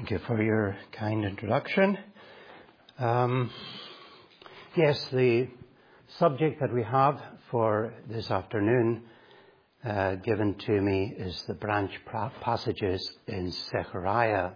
Thank you for your kind introduction. Yes, the subject that we have for this afternoon given to me is the branch passages in Zechariah.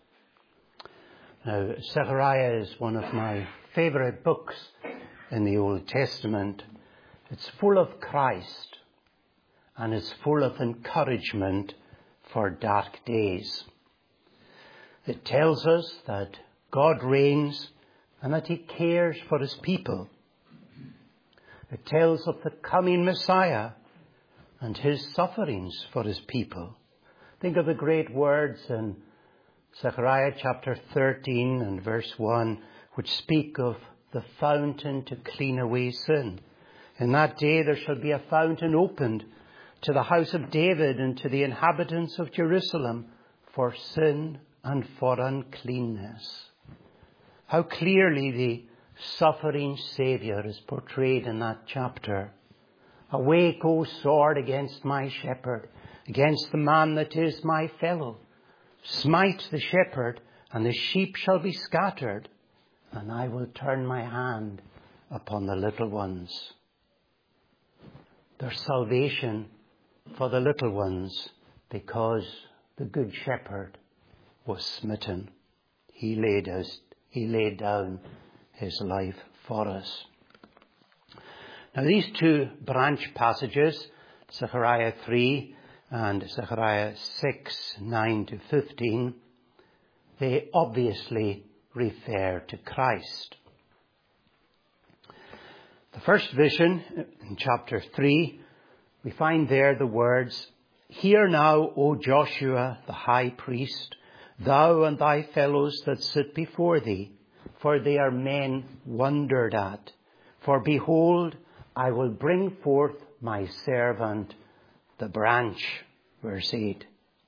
Now, Zechariah is one of my favorite books in the Old Testament. It's full of Christ and it's full of encouragement for dark days. It tells us that God reigns and that he cares for his people. It tells of the coming Messiah and his sufferings for his people. Think of the great words in Zechariah chapter 13 and verse 1, which speak of the fountain to clean away sin. In that day there shall be a fountain opened to the house of David and to the inhabitants of Jerusalem for sin and for uncleanness. How clearly the suffering Saviour is portrayed in that chapter. Awake, O sword, against my shepherd, against the man that is my fellow. Smite the shepherd, and the sheep shall be scattered, and I will turn my hand upon the little ones. There's salvation for the little ones because the good shepherd was smitten. He laid down his life for us. Now these two branch passages, Zechariah 3 and Zechariah 6, 9 to 15, they obviously refer to Christ. The first vision in chapter 3, we find there the words, "Hear now, O Joshua, the high priest, thou and thy fellows that sit before thee, for they are men wondered at. For behold, I will bring forth my servant, the branch." Verse 8.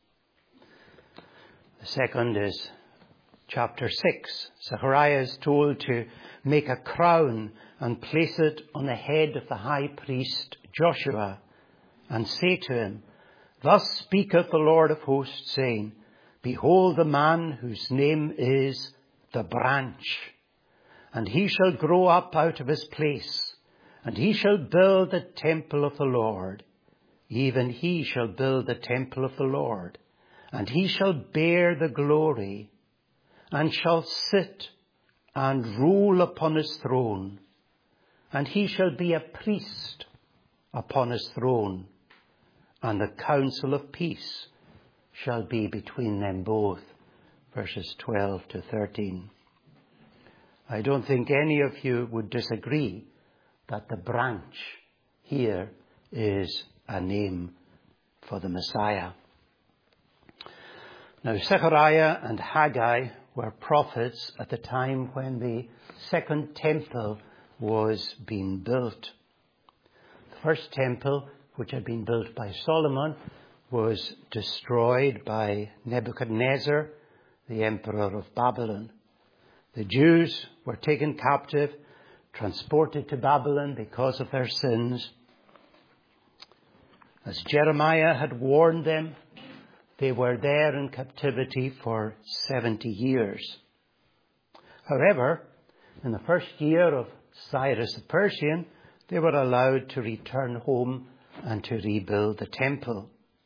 The second is chapter 6. Zechariah is told to make a crown and place it on the head of the high priest Joshua and say to him, "Thus speaketh the Lord of hosts, saying, Behold the man whose name is the branch, and he shall grow up out of his place, and he shall build the temple of the Lord. Even he shall build the temple of the Lord, and he shall bear the glory, and shall sit and rule upon his throne, and he shall be a priest upon his throne, and the counsel of peace shall be between them both." Verses 12 to 13. I don't think any of you would disagree that the branch here is a name for the Messiah. Now, Zechariah and Haggai were prophets at the time when the second temple was being built. The first temple, which had been built by Solomon, was destroyed by Nebuchadnezzar, the emperor of Babylon. The Jews were taken captive, transported to Babylon because of their sins. As Jeremiah had warned them, they were there in captivity for 70 years. However, in the first year of Cyrus the Persian, they were allowed to return home and to rebuild the temple.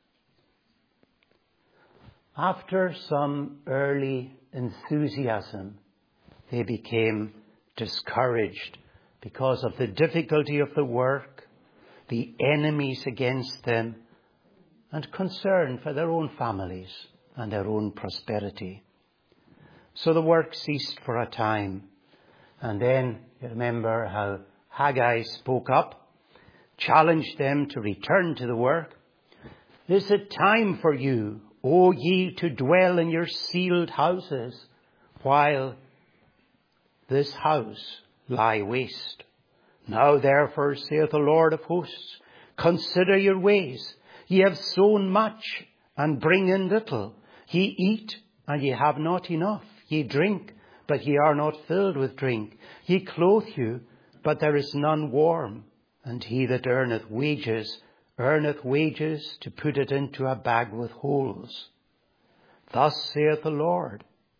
After some early enthusiasm, they became discouraged because of the difficulty of the work, the enemies against them, and concern for their own families and their own prosperity. So the work ceased for a time. And then you remember how Haggai spoke up, challenged them to return to the work. "Is it time for you, O ye, to dwell in your sealed houses, while this house lie waste? Now therefore, saith the Lord of hosts, consider your ways. Ye have sown much, and bring in little. Ye eat, and ye have not enough. Ye drink, but ye are not filled with drink. Ye clothe you, but there is none warm. And he that earneth wages to put it into a bag with holes. Thus saith the Lord,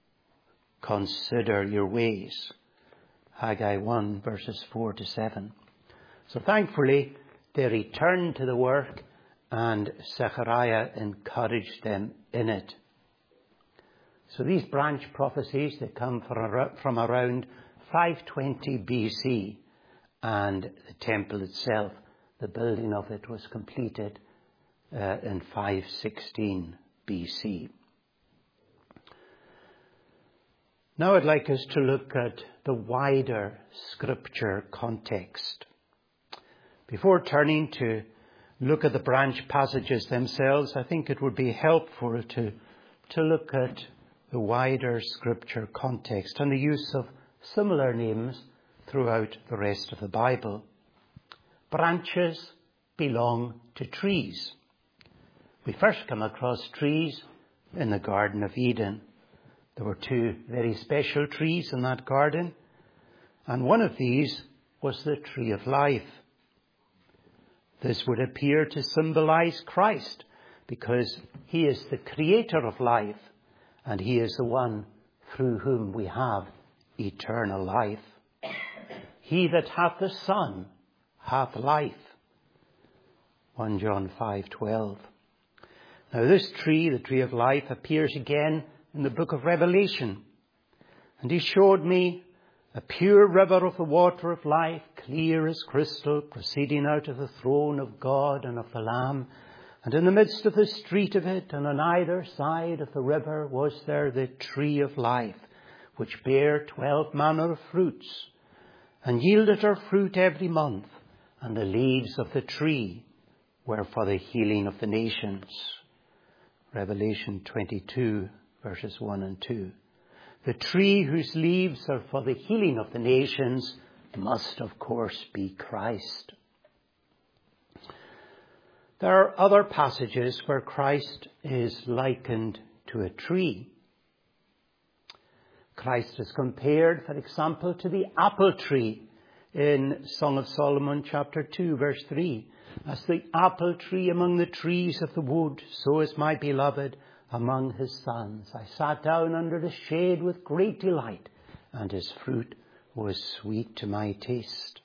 consider your ways. Haggai 1 verses 4 to 7. So thankfully they returned to the work and Zechariah encouraged them in it. So these branch prophecies, they come from around 520 BC, and the temple itself, the building of it, was completed in 516 BC. Now I'd like us to look at the wider scripture context. Before turning to look at the branch passages themselves, I think it would be helpful to look at the wider scripture context and the use of similar names throughout the rest of the Bible. Branches belong to trees. We first come across trees in the Garden of Eden. There were two very special trees in that garden, and one of these was the tree of life. This would appear to symbolize Christ, because he is the creator of life, and he is the one through whom we have eternal life. He that hath the Son hath life. 1 John 5:12. Now this tree, the tree of life, appears again in the book of Revelation. And he showed me a pure river of the water of life, clear as crystal, proceeding out of the throne of God and of the Lamb. And in the midst of the street of it, and on either side of the river, was there the tree of life, which bare 12 manner of fruits, and yielded her fruit every month, and the leaves of the tree were for the healing of the nations. Revelation 22, verses 1 and 2. The tree whose leaves are for the healing of the nations must, of course, be Christ. There are other passages where Christ is likened to a tree. Christ is compared, for example, to the apple tree in Song of Solomon chapter 2, verse 3. As the apple tree among the trees of the wood, so is my beloved among his sons. I sat down under the shade with great delight, and his fruit was sweet to my taste.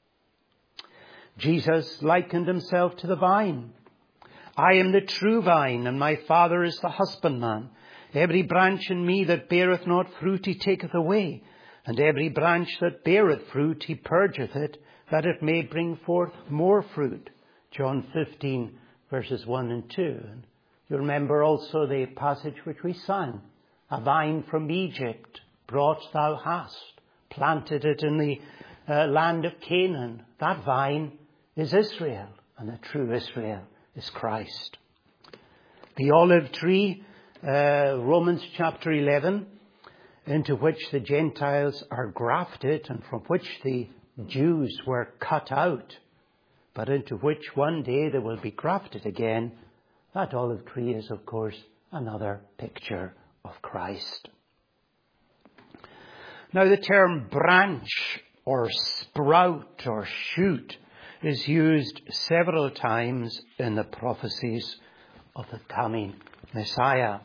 Jesus likened himself to the vine. I am the true vine, and my Father is the husbandman. Every branch in me that beareth not fruit he taketh away, and every branch that beareth fruit he purgeth it, that it may bring forth more fruit. John 15, verses 1 and 2. And you remember also the passage which we sang. A vine from Egypt brought thou hast, planted it in the land of Canaan. That vine is Israel, and the true Israel is Christ. The olive tree, Romans chapter 11, into which the Gentiles are grafted and from which the Jews were cut out, but into which one day they will be grafted again. That olive tree is, of course, another picture of Christ. Now, the term branch or sprout or shoot is used several times in the prophecies of the coming Messiah.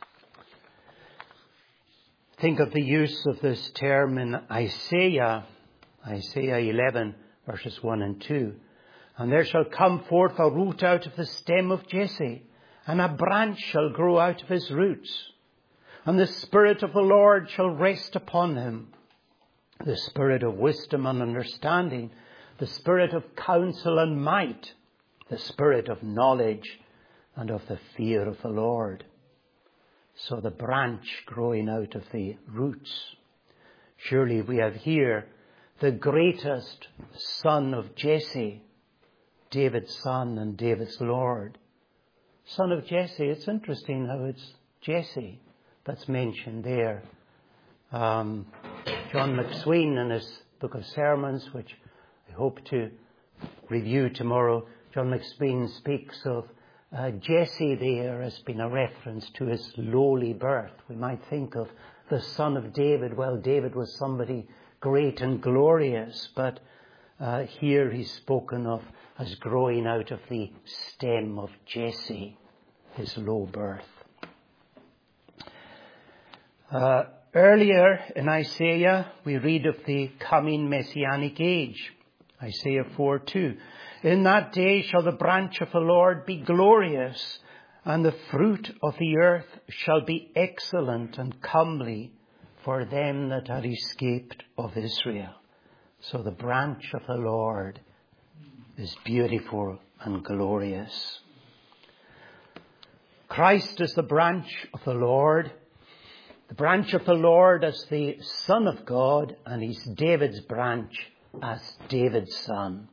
Think of the use of this term in Isaiah 11, verses 1 and 2. And there shall come forth a root out of the stem of Jesse, and a branch shall grow out of his roots. And the Spirit of the Lord shall rest upon him, the Spirit of wisdom and understanding, the Spirit of counsel and might, the Spirit of knowledge and of the fear of the Lord. So the branch growing out of the roots. Surely we have here the greatest son of Jesse, David's son and David's Lord. Son of Jesse, it's interesting how it's Jesse that's mentioned there. John McSween in his book of sermons, which I hope to review tomorrow, John McSween speaks of Jesse there as being a reference to his lowly birth. We might think of the son of David. Well, David was somebody great and glorious, but here he's spoken of as growing out of the stem of Jesse, his low birth. Earlier in Isaiah, we read of the coming messianic age. Isaiah 4:2. In that day shall the branch of the Lord be glorious, and the fruit of the earth shall be excellent and comely for them that are escaped of Israel. So the branch of the Lord is beautiful and glorious. Christ is the branch of the Lord. The branch of the Lord as the Son of God, and he's David's branch as David's son.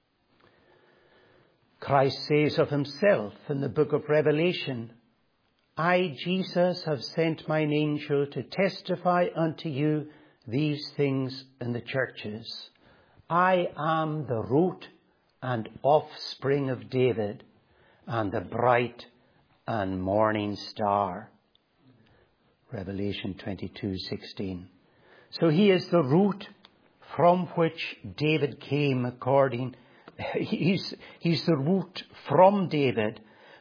Christ says of himself in the book of Revelation, I, Jesus, have sent mine angel to testify unto you these things in the churches. I am the root and offspring of David, and the bright and morning star. Revelation 22:16. So he is the root from which David came he's the root from David,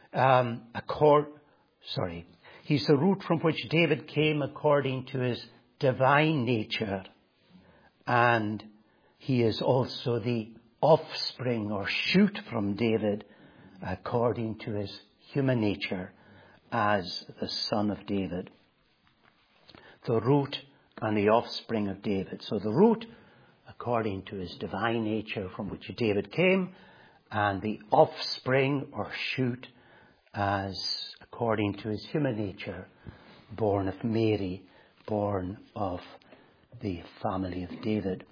he's the root from which David came according to his divine nature. And he is also the offspring or shoot from David according to his human nature as the son of David. The root and the offspring of David. So the root according to his divine nature from which David came, and the offspring or shoot as according to his human nature, born of Mary, born of the family of David.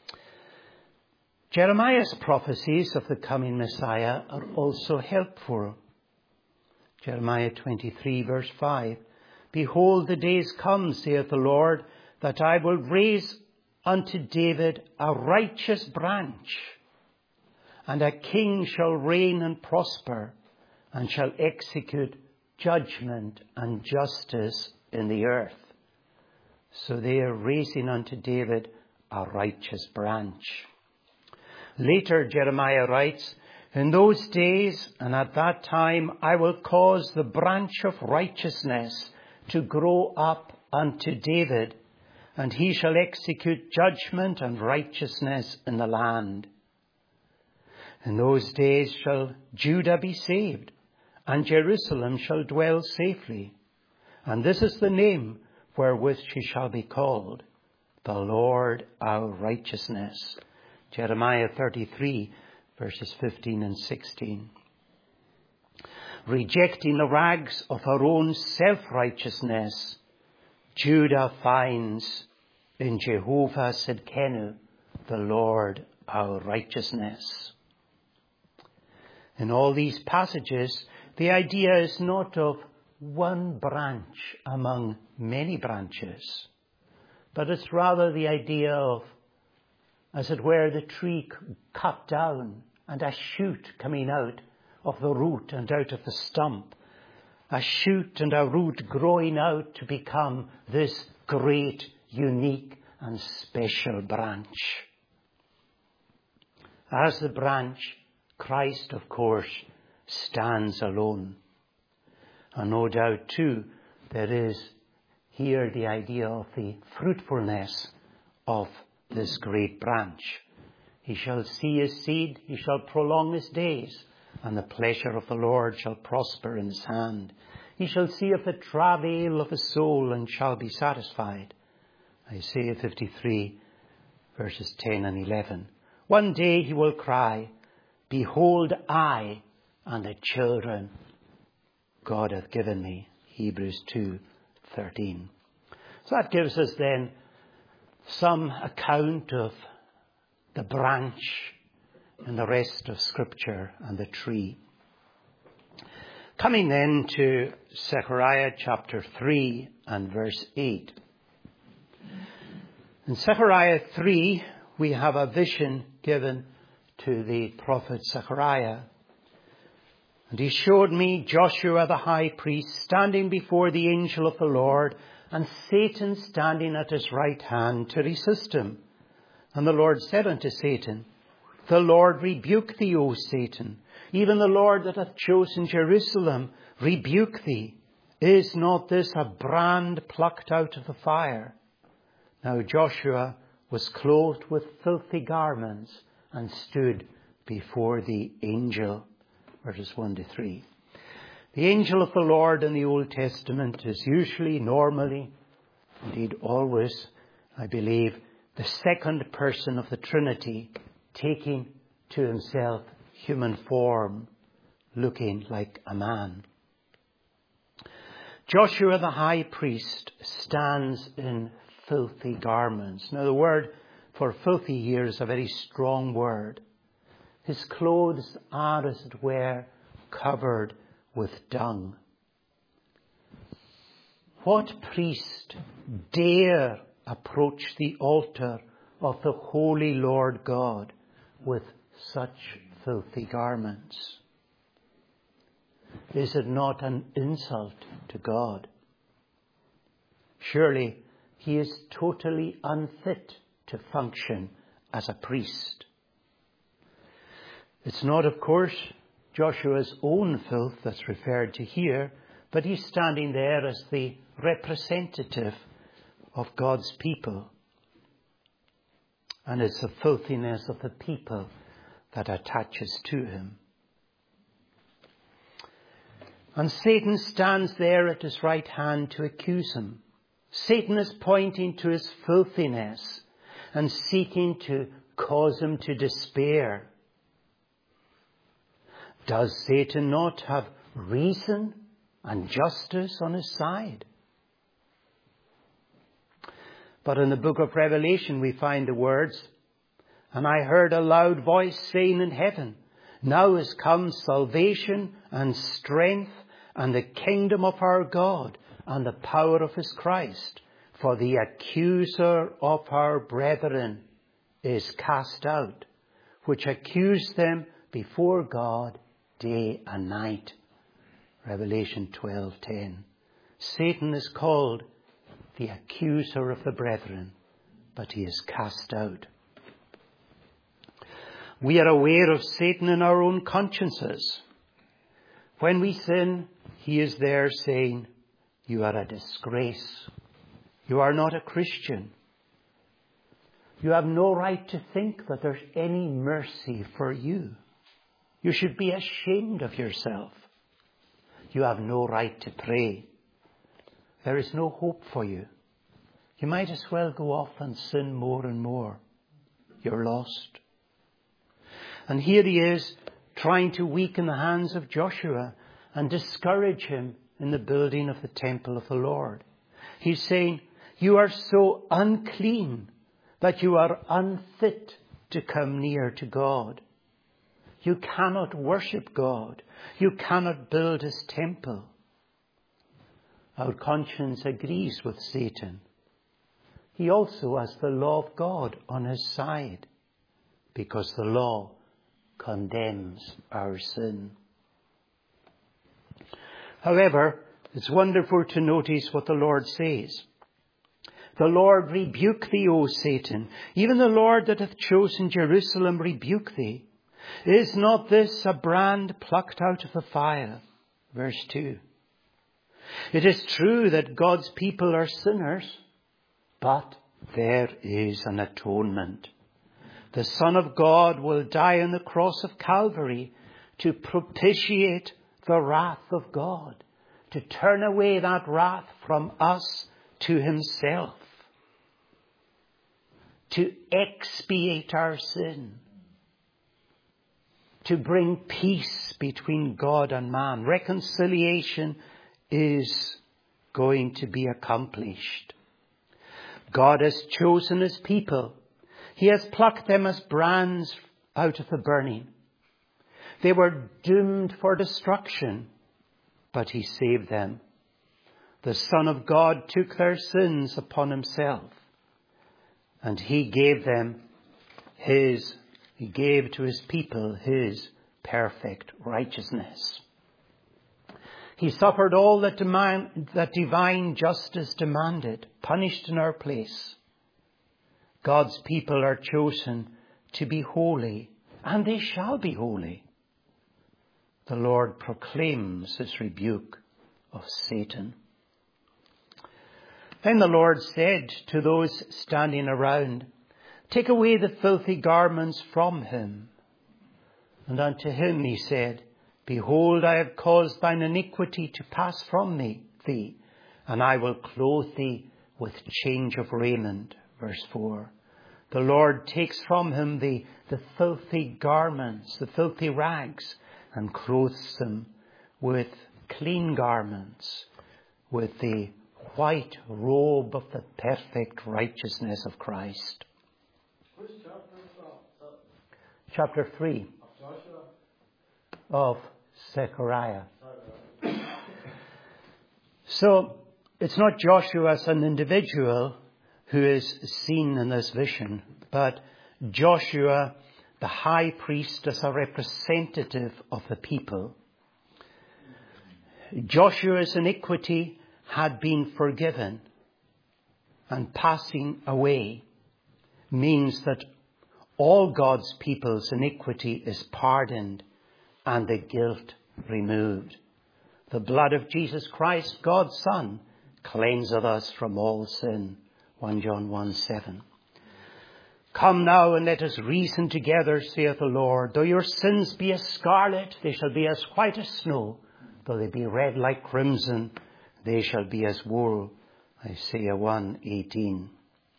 Jeremiah's prophecies of the coming Messiah are also helpful. Jeremiah 23 verse 5. Behold, the days come, saith the Lord, that I will raise unto David a righteous branch, and a king shall reign and prosper, and shall execute judgment and justice in the earth. So they are raising unto David a righteous branch. Later, Jeremiah writes, in those days and at that time I will cause the branch of righteousness to grow up unto David, and he shall execute judgment and righteousness in the land. In those days shall Judah be saved, and Jerusalem shall dwell safely. And this is the name wherewith she shall be called, the Lord our righteousness. Jeremiah 33, verses 15 and 16. Rejecting the rags of her own self-righteousness, Judah finds in Jehovah Sidkenu, the Lord our righteousness. In all these passages, the idea is not of one branch among many branches, but it's rather the idea of, as it were, the tree cut down and a shoot coming out of the root and out of the stump. A shoot and a root growing out to become this great, unique and special branch. As the branch, Christ, of course, stands alone. And no doubt, too, there is here the idea of the fruitfulness of this great branch. He shall see his seed, he shall prolong his days, and the pleasure of the Lord shall prosper in his hand. He shall see of the travail of his soul and shall be satisfied. Isaiah 53, verses 10 and 11. One day he will cry, behold, I and the children God hath given me. Hebrews 2:13. So that gives us then some account of the branch and the rest of Scripture and the tree. Coming then to Zechariah chapter 3 and verse 8. In Zechariah 3, we have a vision given to the prophet Zechariah. And he showed me Joshua the high priest standing before the angel of the Lord, and Satan standing at his right hand to resist him. And the Lord said unto Satan, the Lord rebuke thee, O Satan. Even the Lord that hath chosen Jerusalem rebuke thee. Is not this a brand plucked out of the fire? Now Joshua was clothed with filthy garments and stood before the angel. Verses 1 to 3. The angel of the Lord in the Old Testament is usually, normally, indeed always, I believe, the second person of the Trinity, taking to himself human form, looking like a man. Joshua the high priest stands in filthy garments. Now the word for filthy here is a very strong word. His clothes are, as it were, covered with dung. What priest dare approach the altar of the holy Lord God with such filthy garments? Is it not an insult to God? Surely he is totally unfit to function as a priest. It's not, of course, Joshua's own filth that's referred to here, but he's standing there as the representative of God's people. And it's the filthiness of the people that attaches to him. And Satan stands there at his right hand to accuse him. Satan is pointing to his filthiness and seeking to cause him to despair. Does Satan not have reason and justice on his side? But in the book of Revelation we find the words, "And I heard a loud voice saying in heaven, Now is come salvation and strength and the kingdom of our God and the power of his Christ. For the accuser of our brethren is cast out, which accused them before God day and night." Revelation 12:10. Satan is called the accuser of the brethren, but he is cast out. We are aware of Satan in our own consciences. When we sin, he is there saying, "You are a disgrace. You are not a Christian. You have no right to think that there's any mercy for you. You should be ashamed of yourself. You have no right to pray. There is no hope for you. You might as well go off and sin more and more. You're lost." And here he is trying to weaken the hands of Joshua and discourage him in the building of the temple of the Lord. He's saying, "You are so unclean that you are unfit to come near to God. You cannot worship God. You cannot build his temple." Our conscience agrees with Satan. He also has the law of God on his side, because the law condemns our sin. However, it's wonderful to notice what the Lord says. "The Lord rebuke thee, O Satan. Even the Lord that hath chosen Jerusalem rebuke thee. Is not this a brand plucked out of the fire?" Verse 2. It is true that God's people are sinners, but there is an atonement. The Son of God will die on the cross of Calvary to propitiate the wrath of God, to turn away that wrath from us to himself, to expiate our sin, to bring peace between God and man. Reconciliation is going to be accomplished. God has chosen his people. He has plucked them as brands out of the burning. They were doomed for destruction, but he saved them. The Son of God took their sins upon himself, and he gave to his people his perfect righteousness. He suffered all that divine justice demanded, punished in our place. God's people are chosen to be holy, and they shall be holy. The Lord proclaims his rebuke of Satan. Then the Lord said to those standing around, "Take away the filthy garments from him." And unto him he said, "Behold, I have caused thine iniquity to pass from thee, and I will clothe thee with change of raiment." Verse 4. The Lord takes from him the filthy garments, the filthy rags, and clothes them with clean garments, with the white robe of the perfect righteousness of Christ. Which chapter is that? Chapter 3 of Zechariah. So it's not Joshua as an individual who is seen in this vision, but Joshua, the high priest, as a representative of the people. Joshua's iniquity had been forgiven, and passing away means that all God's people's iniquity is pardoned and the guilt removed. The blood of Jesus Christ, God's Son, cleanseth us from all sin. 1 John 1:7. Come now and let us reason together, saith the Lord. Though your sins be as scarlet, they shall be as white as snow. Though they be red like crimson, they shall be as wool. Isaiah 1:18.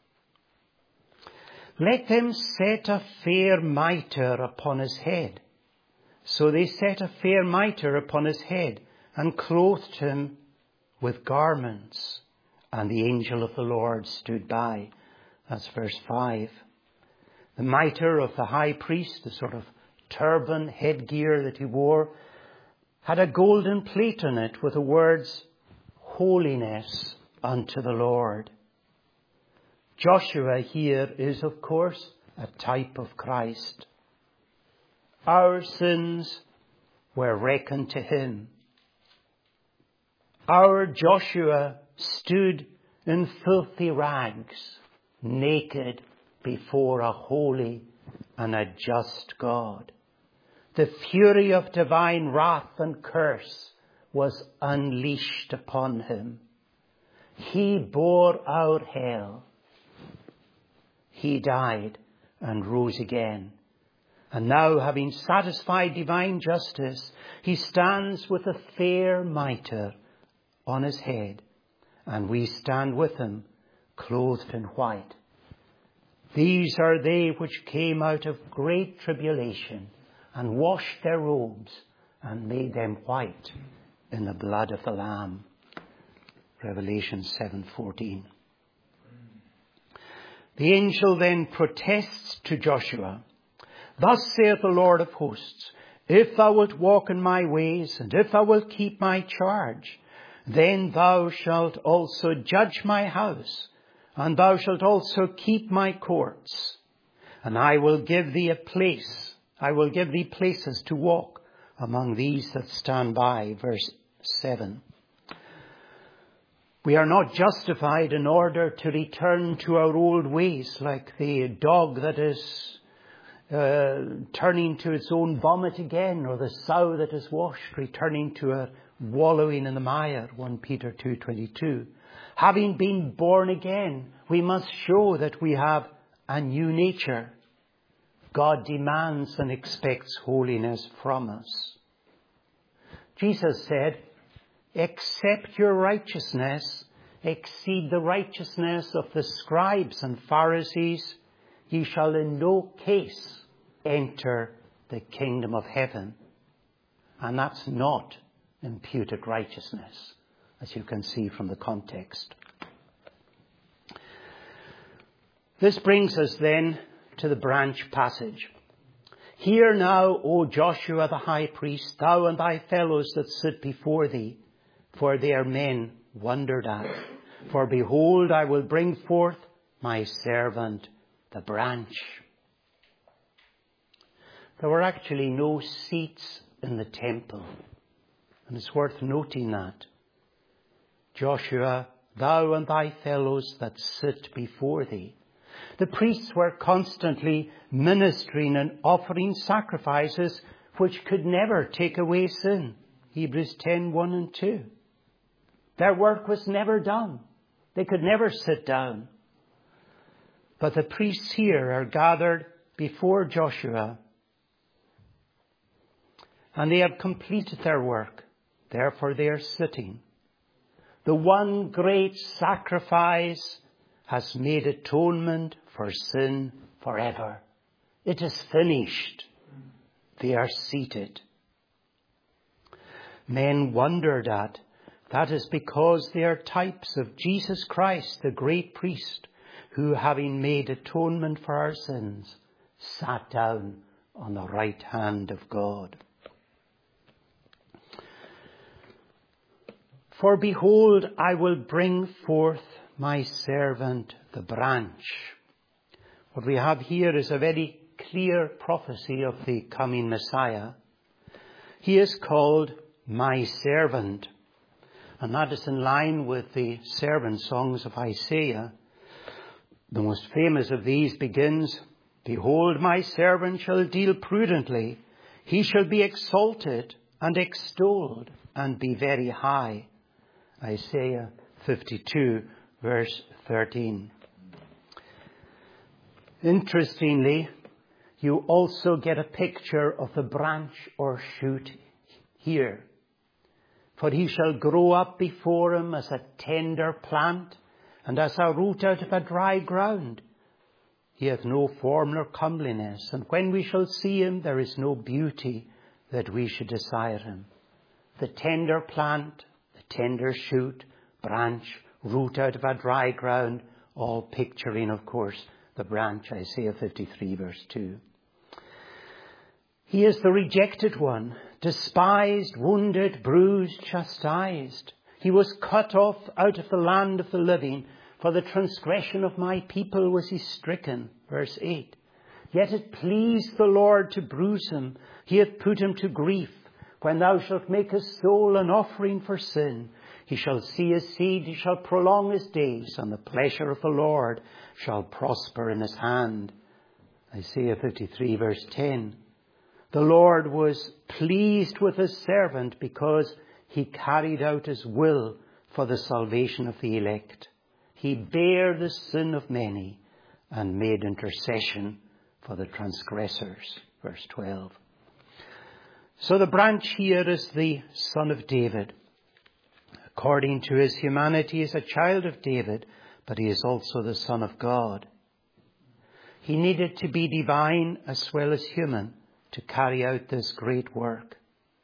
Let them set a fair mitre upon his head. So they set a fair mitre upon his head and clothed him with garments. And the angel of the Lord stood by. That's verse 5. The mitre of the high priest, the sort of turban headgear that he wore, had a golden plate on it with the words, "Holiness unto the Lord." Joshua here is, of course, a type of Christ. Our sins were reckoned to him. Our Joshua stood in filthy rags, naked before a holy and a just God. The fury of divine wrath and curse was unleashed upon him. He bore our hell. He died and rose again. And now, having satisfied divine justice, he stands with a fair mitre on his head, and we stand with him, clothed in white. These are they which came out of great tribulation, and washed their robes, and made them white in the blood of the Lamb. Revelation 7:14. The angel then protests to Joshua, "Thus saith the Lord of hosts, if thou wilt walk in my ways, and if thou wilt keep my charge, then thou shalt also judge my house, and thou shalt also keep my courts. And I will give thee a place, I will give thee places to walk among these that stand by." Verse 7. We are not justified in order to return to our old ways, like the dog that is turning to its own vomit again, or the sow that is washed, returning to her wallowing in the mire, 1 Peter 2:22. Having been born again, we must show that we have a new nature. God demands and expects holiness from us. Jesus said, "Except your righteousness exceed the righteousness of the scribes and Pharisees, ye shall in no case enter the kingdom of heaven." And that's not imputed righteousness, as you can see from the context. This brings us then to the branch passage. "Hear now, O Joshua the high priest, thou and thy fellows that sit before thee, for they are men wondered at. For behold, I will bring forth my servant, the branch." There were actually no seats in the temple, and it's worth noting that. "Joshua, thou and thy fellows that sit before thee." The priests were constantly ministering and offering sacrifices which could never take away sin. Hebrews 10:1 and 2. Their work was never done. They could never sit down. But the priests here are gathered before Joshua, and they have completed their work. Therefore they are sitting. The one great sacrifice has made atonement for sin forever. It is finished. They are seated. Men wondered at. That is because they are types of Jesus Christ, the great priest, who, having made atonement for our sins, sat down on the right hand of God. For behold, I will bring forth my servant, the branch. What we have here is a very clear prophecy of the coming Messiah. He is called my servant. And that is in line with the servant songs of Isaiah. The most famous of these begins, Behold, my servant shall deal prudently. He shall be exalted and extolled and be very high. Isaiah 52, verse 13. Interestingly, you also get a picture of the branch or shoot here. For he shall grow up before him as a tender plant, and as a root out of a dry ground. He hath no form nor comeliness, and when we shall see him, there is no beauty that we should desire him. The tender plant, the tender shoot, branch, root out of a dry ground, all picturing, of course, the branch, Isaiah 53, verse 2. He is the rejected one, despised, wounded, bruised, chastised. He was cut off out of the land of the living. For the transgression of my people was he stricken. Verse 8. Yet it pleased the Lord to bruise him. He hath put him to grief. When thou shalt make his soul an offering for sin, he shall see his seed, he shall prolong his days, and the pleasure of the Lord shall prosper in his hand. Isaiah 53, verse 10. The Lord was pleased with his servant because he carried out his will for the salvation of the elect. He bare the sin of many and made intercession for the transgressors. Verse 12. So the branch here is the son of David. According to his humanity, he is a child of David, but he is also the Son of God. He needed to be divine as well as human to carry out this great work.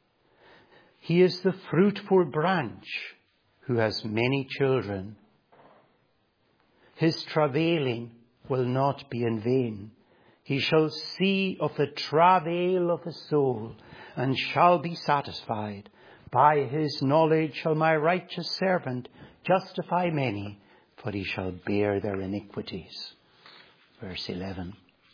He is the fruitful branch who has many children. His travailing will not be in vain. He shall see of the travail of his soul and shall be satisfied. By his knowledge shall my righteous servant justify many, for he shall bear their iniquities. Verse 11.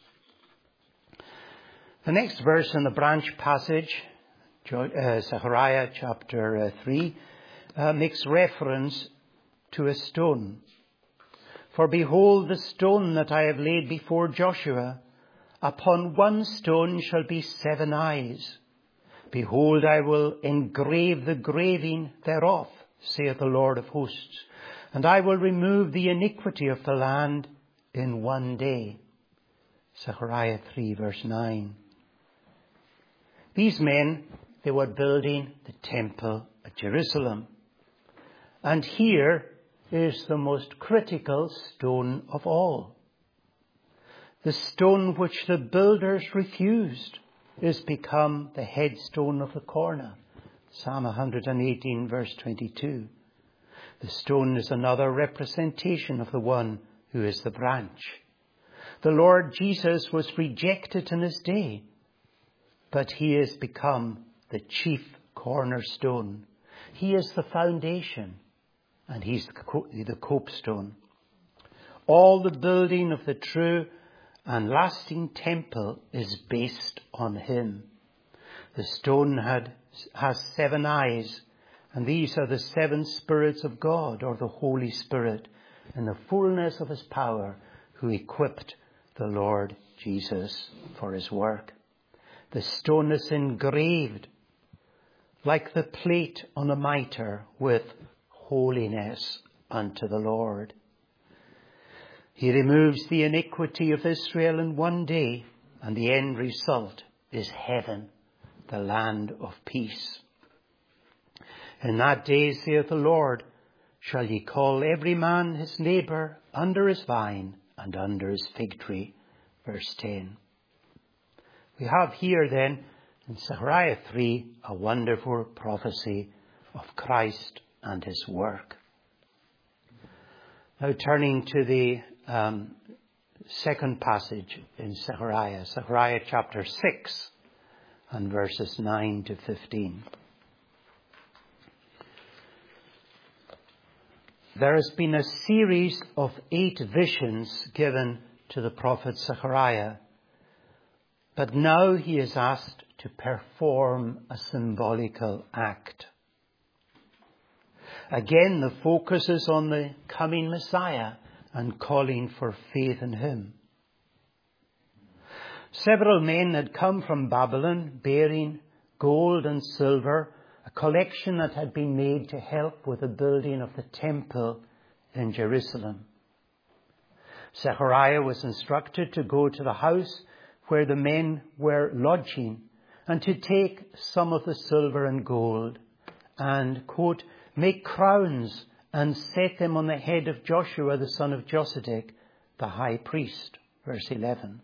The next verse in the branch passage, Zechariah chapter 3, makes reference to a stone. For behold, the stone that I have laid before Joshua, upon one stone shall be 7 eyes. Behold, I will engrave the graving thereof, saith the Lord of hosts, and I will remove the iniquity of the land in one day. Zechariah 3, verse 9. These men, they were building the temple at Jerusalem. And here is the most critical stone of all. The stone which the builders refused is become the headstone of the corner. Psalm 118, verse 22. The stone is another representation of the one who is the branch. The Lord Jesus was rejected in his day, but he has become the chief cornerstone. He is the foundation, and he's the copestone. All the building of the true and lasting temple is based on him. The stone has 7 eyes, and these are the 7 spirits of God, or the Holy Spirit, in the fullness of his power, who equipped the Lord Jesus for his work. The stone is engraved like the plate on a mitre with holiness unto the Lord. He removes the iniquity of Israel in one day, and the end result is heaven, the land of peace. In that day, saith the Lord, shall ye call every man his neighbour under his vine and under his fig tree. Verse 10. We have here then in Zechariah 3 a wonderful prophecy of Christ and his work. Now turning to the second passage in Zechariah, Zechariah chapter 6 and verses 9 to 15. There has been a series of 8 visions given to the prophet Zechariah, but now he is asked to perform a symbolical act. Again, the focus is on the coming Messiah and calling for faith in him. Several men had come from Babylon bearing gold and silver, a collection that had been made to help with the building of the temple in Jerusalem. Zechariah was instructed to go to the house where the men were lodging and to take some of the silver and gold and, quote, make crowns and set them on the head of Joshua the son of Josedek, the high priest. Verse 11.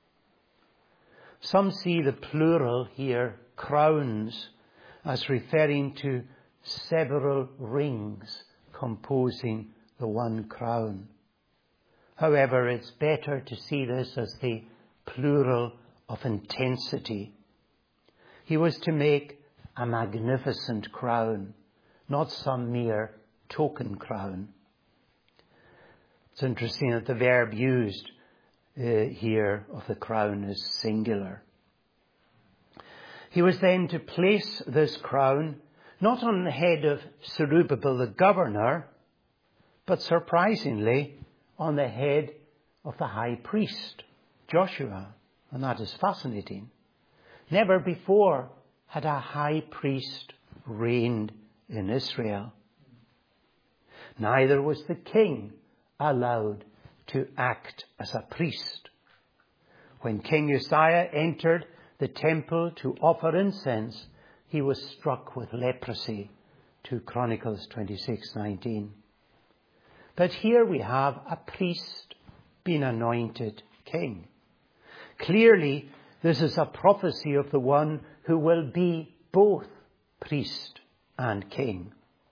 Some see the plural here, crowns, as referring to several rings composing the one crown. However, it's better to see this as the plural of intensity. He was to make a magnificent crown, not some mere token crown. It's interesting that the verb used here of the crown is singular. He was then to place this crown not on the head of Zerubbabel the governor, but surprisingly on the head of the high priest, Joshua. And that is fascinating. Never before had a high priest reigned in Israel. Neither was the king allowed to act as a priest. When King Uzziah entered the temple to offer incense, he was struck with leprosy, 2 Chronicles 26:19. But here we have a priest being anointed king. Clearly, this is a prophecy of the one who will be both priest and king.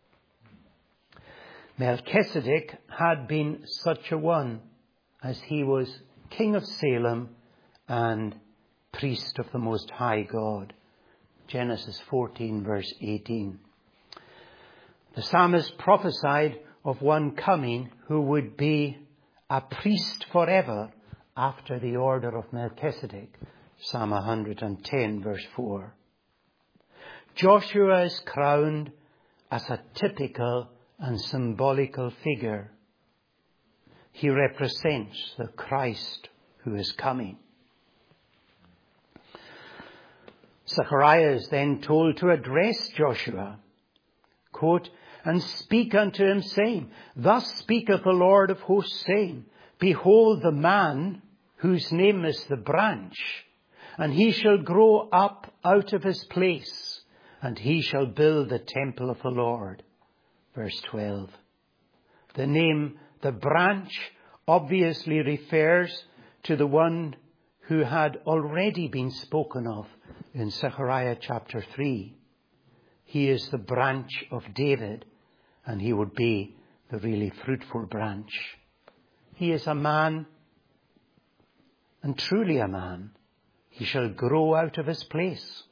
Melchizedek had been such a one, as he was king of Salem and priest of the Most High God. Genesis 14 verse 18. The psalmist prophesied of one coming who would be a priest forever after the order of Melchizedek. Psalm 110 verse 4. Joshua is crowned as a typical and symbolical figure. He represents the Christ who is coming. Zechariah is then told to address Joshua, quote, and speak unto him, saying, thus speaketh the Lord of hosts, saying, behold the man whose name is the branch, and he shall grow up out of his place, and he shall build the temple of the Lord. Verse 12. The name, the branch, obviously refers to the one who had already been spoken of in Zechariah chapter 3. He is the branch of David, and he would be the really fruitful branch. He is a man, and truly a man. He shall grow out of his place.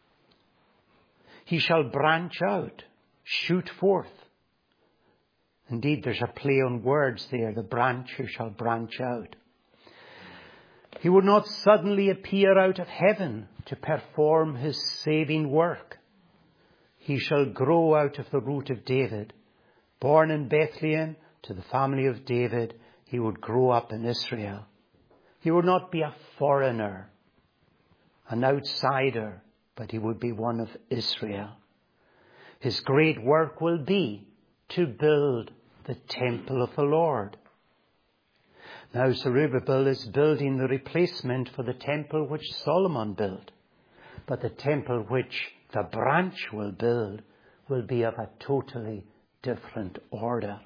He shall branch out, shoot forth. Indeed, there's a play on words there, the branch who shall branch out. He would not suddenly appear out of heaven to perform his saving work. He shall grow out of the root of David. Born in Bethlehem to the family of David, he would grow up in Israel. He would not be a foreigner, an outsider, but he would be one of Israel. His great work will be to build the temple of the Lord. Now Zerubbabel is building the replacement for the temple which Solomon built. But the temple which the branch will build will be of a totally different order.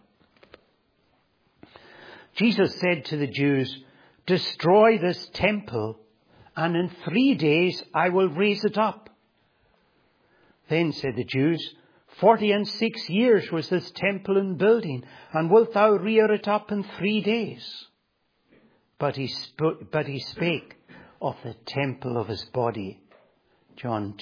Jesus said to the Jews, "Destroy this temple, and in 3 days I will raise it up." Then said the Jews, 46 years was this temple in building, and wilt thou rear it up in 3 days? But he spake of the temple of his body. John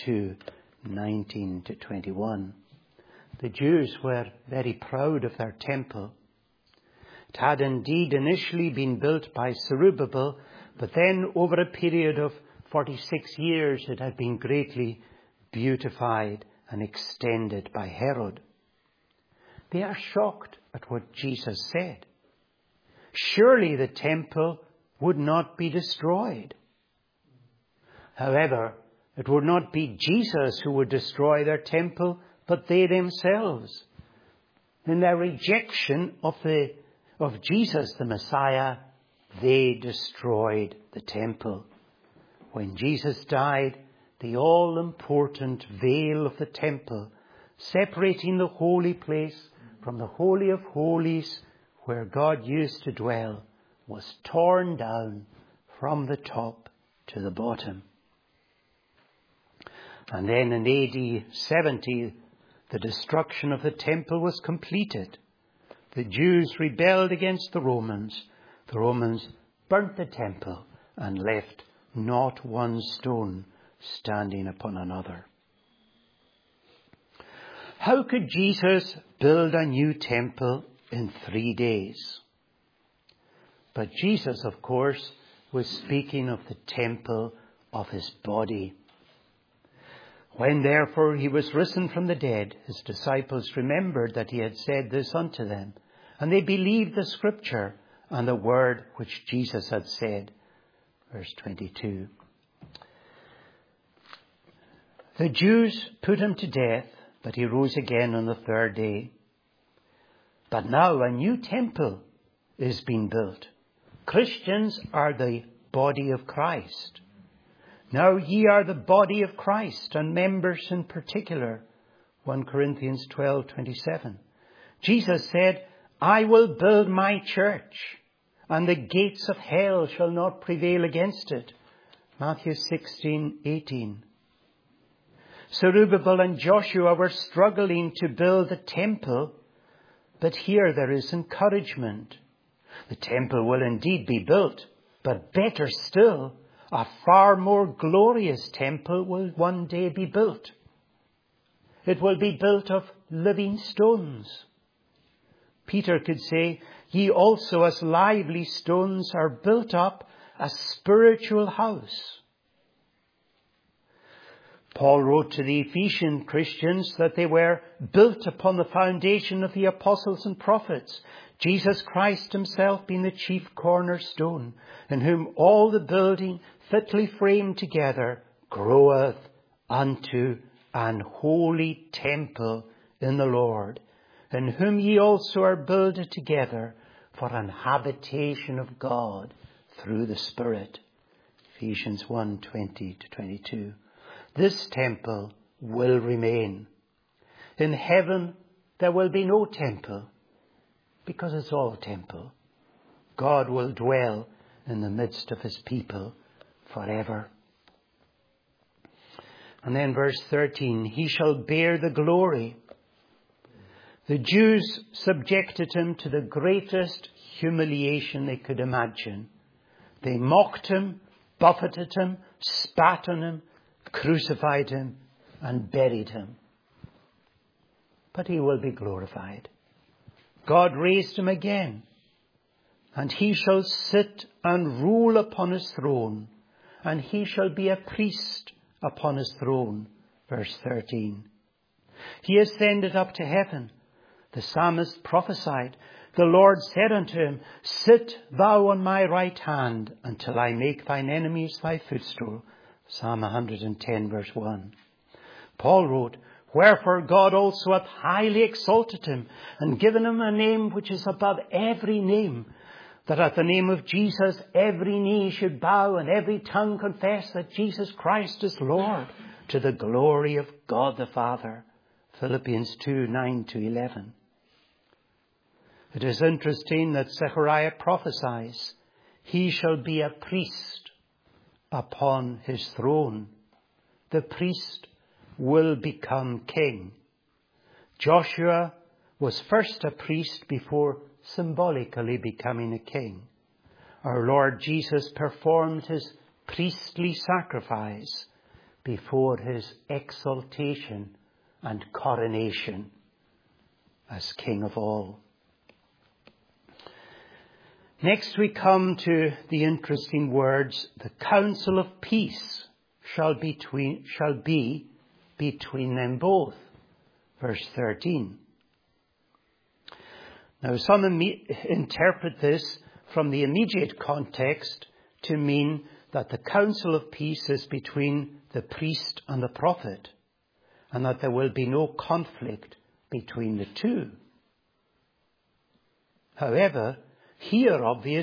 2:19-21. The Jews were very proud of their temple. It had indeed initially been built by Zerubbabel, but then over a period of 46 years it had been greatly beautified and extended by Herod. They are shocked at what Jesus said. Surely the temple would not be destroyed. However, it would not be Jesus who would destroy their temple, but they themselves. In their rejection of Jesus, the Messiah, they destroyed the temple. When Jesus died, the all-important veil of the temple, separating the holy place from the Holy of Holies, where God used to dwell, was torn down from the top to the bottom. And then in AD 70, the destruction of the temple was completed. The Jews rebelled against the Romans. The Romans burnt the temple and left not one stone standing upon another. How could Jesus build a new temple in 3 days? But Jesus, of course, was speaking of the temple of his body. When therefore he was risen from the dead, his disciples remembered that he had said this unto them, and they believed the scripture and the word which Jesus had said. Verse 22. The Jews put him to death, but he rose again on the 3rd day. But now a new temple is being built. Christians are the body of Christ. Now ye are the body of Christ, and members in particular. 1 Corinthians 12:27. Jesus said, "I will build my church, and the gates of hell shall not prevail against it." Matthew 16:18. Zerubbabel and Joshua were struggling to build the temple, but here there is encouragement. The temple will indeed be built, but better still, a far more glorious temple will one day be built. It will be built of living stones. Peter could say, "Ye also as lively stones are built up a spiritual house." Paul wrote to the Ephesian Christians that they were built upon the foundation of the apostles and prophets, Jesus Christ himself being the chief cornerstone, in whom all the building fitly framed together groweth unto an holy temple in the Lord, in whom ye also are builded together for an habitation of God through the Spirit. Ephesians 1:20-22. This temple will remain. In heaven there will be no temple, because it's all temple. God will dwell in the midst of his people forever. And then verse 13, "He shall bear the glory." The Jews subjected him to the greatest humiliation they could imagine. They mocked him, buffeted him, spat on him, crucified him, and buried him. But he will be glorified. God raised him again, and he shall sit and rule upon his throne, and he shall be a priest upon his throne. Verse 13. He ascended up to heaven. The psalmist prophesied, "The Lord said unto him, Sit thou on my right hand until I make thine enemies thy footstool." Psalm 110 verse 1. Paul wrote, Wherefore God also hath highly exalted him, and given him a name which is above every name, that at the name of Jesus every knee should bow, and every tongue confess that Jesus Christ is Lord, to the glory of God the Father. Philippians 2:9-11. It is interesting that Zechariah prophesies, he shall be a priest upon his throne. The priest will become king. Joshua was first a priest before symbolically becoming a king. Our Lord Jesus performed his priestly sacrifice before his exaltation and coronation as King of all. Next we come to the interesting words, the counsel of peace shall be between them both. Verse 13. Now some interpret this from the immediate context to mean that the counsel of peace is between the priest and the prophet, and that there will be no conflict between the two. However, here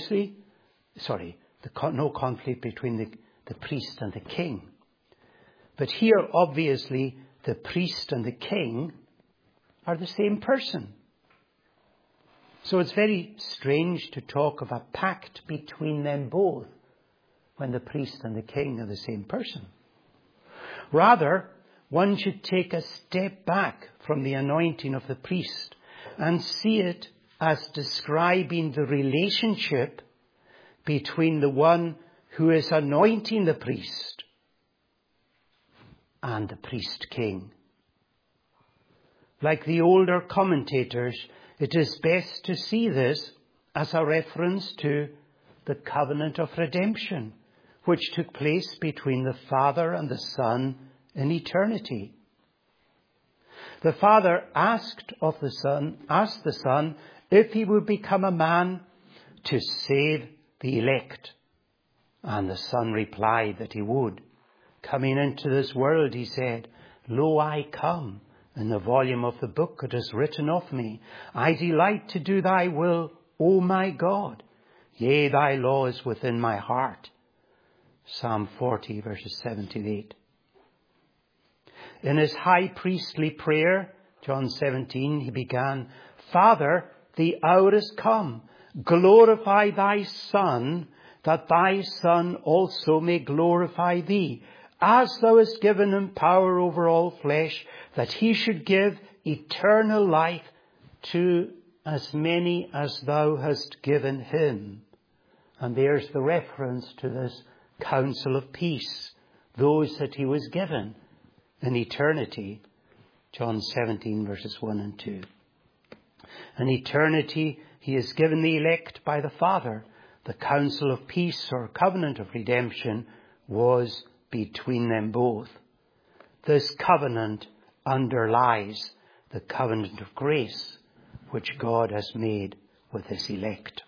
no conflict between the priest and the king. But here, obviously, the priest and the king are the same person. So it's very strange to talk of a pact between them both when the priest and the king are the same person. Rather, one should take a step back from the anointing of the priest and see it as describing the relationship between the one who is anointing the priest and the priest king. Like the older commentators, it is best to see this as a reference to the covenant of redemption, which took place between the Father and the Son in eternity. The Father asked the Son if he would become a man to save the elect. And the Son replied that he would. Coming into this world, he said, Lo, I come. In the volume of the book it is written of me, I delight to do thy will, O my God. Yea, thy law is within my heart. Psalm 40, verses 7 to 8. In his high priestly prayer, John 17, he began, Father, the hour is come. Glorify thy Son, that thy Son also may glorify thee, as thou hast given him power over all flesh, that he should give eternal life to as many as thou hast given him. And there's the reference to this counsel of peace, those that he was given in eternity. John 17, verses 1 and 2. In eternity, he is given the elect by the Father. The counsel of peace or covenant of redemption was between them both. This covenant underlies the covenant of grace which God has made with his elect.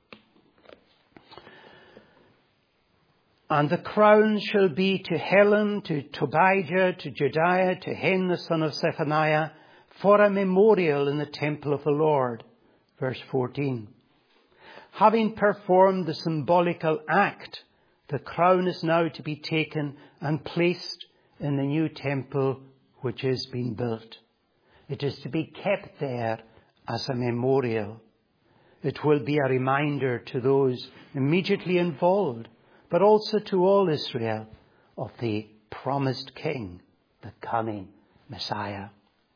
And the crown shall be to Helen, to Tobijah, to Jediah, to Hen the son of Zephaniah, for a memorial in the temple of the Lord. Verse 14. Having performed the symbolical act, the crown is now to be taken and placed in the new temple which is being built. It is to be kept there as a memorial. It will be a reminder to those immediately involved, but also to all Israel, of the promised King, the coming Messiah.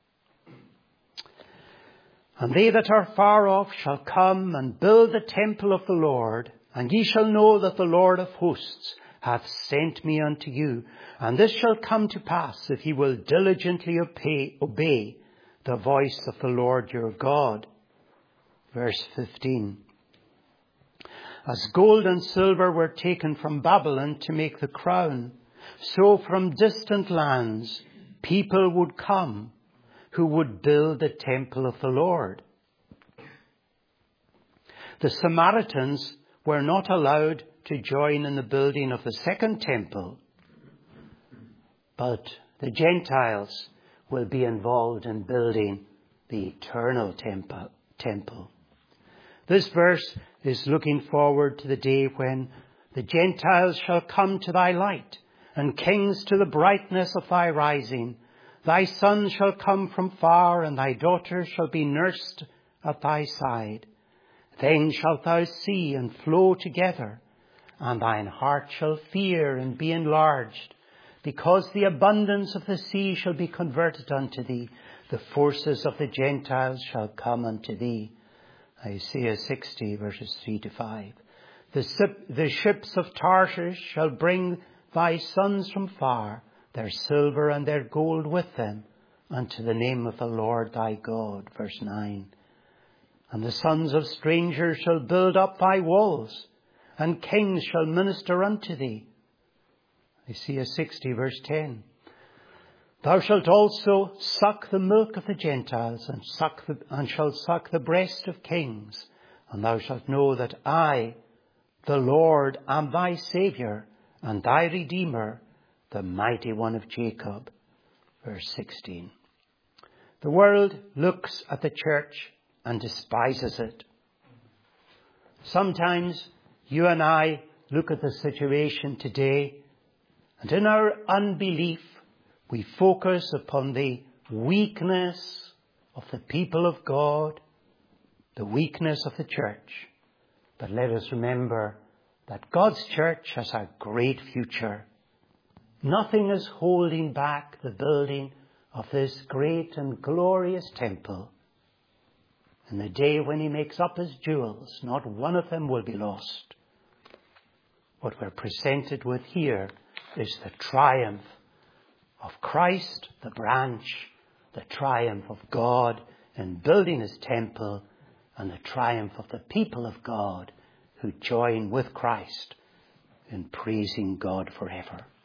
And they that are far off shall come and build the temple of the Lord, and ye shall know that the Lord of hosts hath sent me unto you. And this shall come to pass, if ye will diligently obey the voice of the Lord your God. Verse 15. As gold and silver were taken from Babylon to make the crown, so from distant lands people would come who would build the temple of the Lord. The Samaritans were not allowed to join in the building of the second temple, but the Gentiles will be involved in building the eternal temple. This verse is looking forward to the day when the Gentiles shall come to thy light, and kings to the brightness of thy rising. Thy sons shall come from far, and thy daughters shall be nursed at thy side. Then shalt thou see and flow together, and thine heart shall fear and be enlarged, because the abundance of the sea shall be converted unto thee. The forces of the Gentiles shall come unto thee. Isaiah 60, verses 3 to 5. The ships of Tarshish shall bring thy sons from far, their silver and their gold with them, unto the name of the Lord thy God. Verse 9. And the sons of strangers shall build up thy walls, and kings shall minister unto thee. Isaiah 60, verse 10. Thou shalt also suck the milk of the Gentiles, and shalt suck the breast of kings, and thou shalt know that I, the Lord, am thy Saviour, and thy Redeemer, the mighty one of Jacob. Verse 16. The world looks at the church and despises it. Sometimes you and I look at the situation today, and in our unbelief, we focus upon the weakness of the people of God, the weakness of the church. But let us remember that God's church has a great future. Nothing is holding back the building of this great and glorious temple. In the day when he makes up his jewels, not one of them will be lost. What we're presented with here is the triumph of Christ, the branch, the triumph of God in building his temple, and the triumph of the people of God who join with Christ in praising God forever.